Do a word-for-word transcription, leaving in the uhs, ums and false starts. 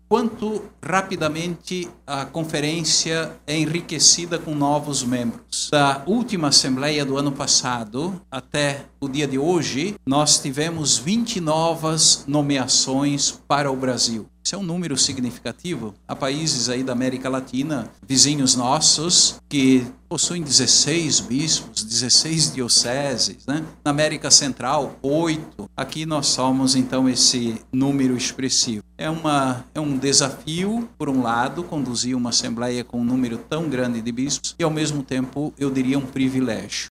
quanto rapidamente a conferência é enriquecida com novos membros. Da última assembleia do ano passado até o dia de hoje, nós tivemos vinte novas nomeações para o Brasil. Isso é um número significativo. Há países aí da América Latina, vizinhos nossos, que possuem dezesseis bispos, dezesseis dioceses, né? Na América Central, oito. Aqui nós somos, então, esse número expressivo. É, uma, é um desafio, por um lado, conduzir uma assembleia com um número tão grande de bispos, e, ao mesmo tempo, eu diria um privilégio.